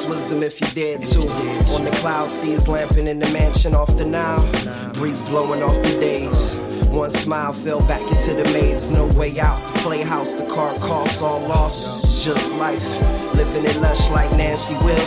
wisdom if you dared to. On the clouds, thieves lamping in the mansion off the Nile. Breeze blowing off the days. One smile fell back into the maze. No way out, the playhouse, the car costs all lost. It's just life, living it lush like Nancy Will.